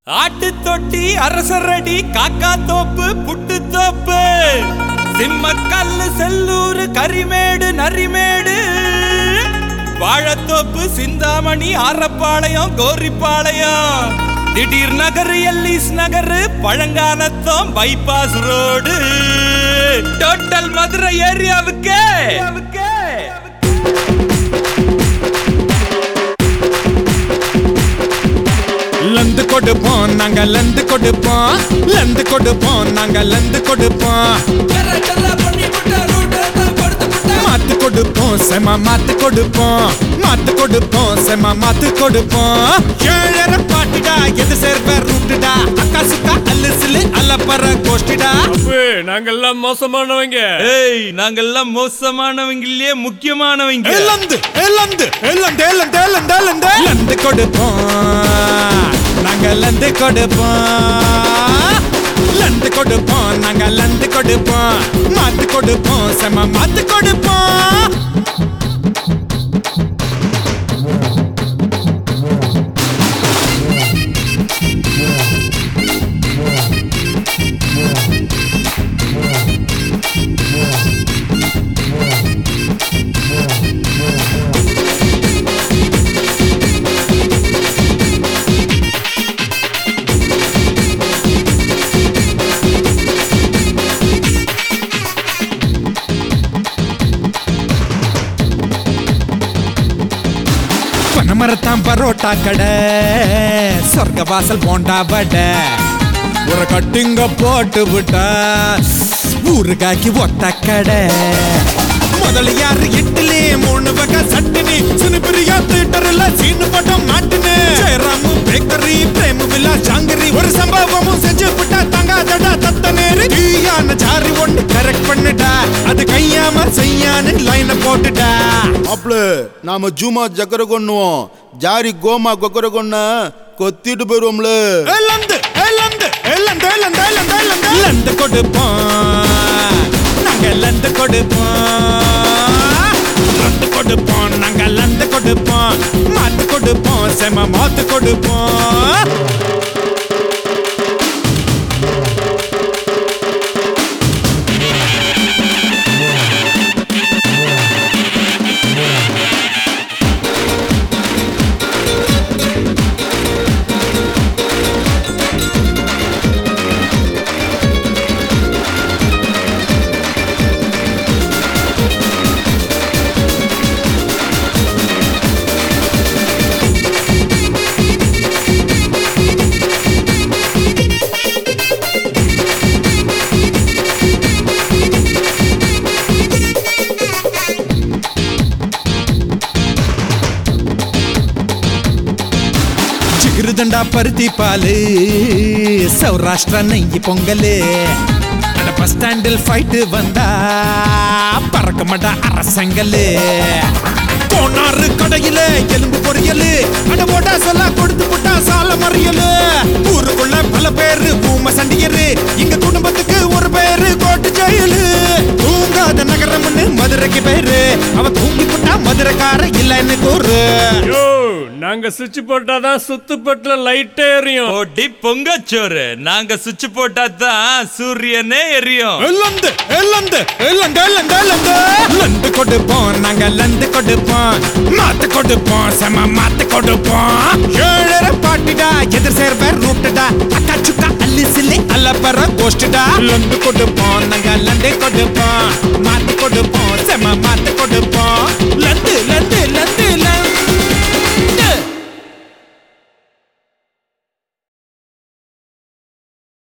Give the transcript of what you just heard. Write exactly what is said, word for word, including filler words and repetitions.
ஆட்டு தொட்டி அரசரடி காக்கா தோப்பு புட்டு தோப்பு சிம்மக்கல்லு செல்லூரு Karimedu Narimedu Vazhathoppu Chintamani Arapalayam Goripalayam Thideer Nagar Ellis Nagar Palanganatham bypass road total Madurai ஏரியாவுக்கு லந்து கொடுப்போம் நாங்க லந்து கொடுப்போம் லந்து கொடுப்போம் நாங்க லந்து கொடுப்போம் மாத்து கொடுப்போம் செம மாத்து கொடுப்போம் மாத்து கொடுப்போம் செம மாத்து கொடுப்போம் ஏழரை பாட்டுடா எது சேர்வ ரூட்டுடா அக்கா சுக்கா அல்லுசிலு அல்லப்பற கோஷ்டிடா நாங்கெல்லாம் மோசமானவங்க. ஏய் நாங்கெல்லாம் மோசமானவங்களே முக்கியமானவங்க. லந்து லந்து லந்து லந்து லந்து லந்து லந்து கொடுப்போம் நாங்க லந்து கொடுப்போம் லந்து கொடுப்போம் நாங்க லந்து கொடுப்போம் மாத்து கொடுப்போம் செம மாத்து கொடுப்போம். பனமரத்தான் பரோட்டா கடை சொர்க்க வாசல் போண்டா வடை ஒரு கட்டிங்க போட்டு விட்டா ஊருகாக்கி ஒத்த கடை முதலியாரு இட்லி மூணு வகை சட்டினி சினிபிரியா தியேட்டர்ல சீனு படம் மாட்டினு ஜெயராமு பேக்கரி பிரேம வில்லா ஜாங்கிரி ஒரு சம்பவமும் செஞ்சு விட்டா தங்காதடா தத்த நேரு தீயான ஜாரி ஒன்று கரெக்ட் பண்ணுடா அது கையாம செய்யான்னு லைனை போட்டுடா. அப்ளு நாம ஜூமா ஜக்கர கொண்ணுவோம் ஜாரி கோமா கொக்கர கொன்ன கொத்திட்டு போயிருவோம்ல. லந்து லந்து லந்து லந்து லந்து லந்து லந்து கொடுப்போம் நாங்க லந்து கொடுப்போம் லந்து கொடுப்போம் நாங்க லந்து கொடுப்போம் மாத்து கொடுப்போம் செம மாத்து கொடுப்போம். சிகிருதண்டா பருத்தி பாலு சௌராஷ்டிரா நெய்யி பொங்கலு அந்த பஸ் ஸ்டாண்டில் ஃபைட்டு வந்தா பறக்க மாட்டா அரசங்கலு கோனாறு கடையில எலும்பு பொரியலு அட போட்டா சொல்ல கொடுத்து போட்டா சால மறியலு ஊருக்குள்ள பல பேரு பூம சண்டியரு இங்க குடும்பத்துக்கு ஒரு பேரு கோட்டு ஜெயலு தூங்காத நகரம்னு மதுரைக்கு பேரு அவ தூங்கி போட்டா மதுரைக்கார இல்லன்னு கூறு. நாங்க சுவிட்ச் போட்டாதான் சுத்து பட்டுல லைட் எரியும். ஓடி பொங்கச்சோறு நாங்க சுவிட்ச் போட்டா தான் சூரியனே எரியும். லந்து லந்து லந்து லந்து லந்து லந்து கொடுப்போம் நாங்க லந்து கொடுப்போம் மாத்து கொடுப்போம் செம மாத்து கொடுப்போம். ஏழரை பாட்டுடா எதிர் சேர்வ ரூட்டுடா அக்கா சுக்கா அல்லி சில்லி அல்லப்பற கோஷ்டிடா லந்து கொடுப்போம் நாங்க லந்து கொடுப்போம் மாத்து கொடுப்போம் செம மாத்து கொடுப்போம்.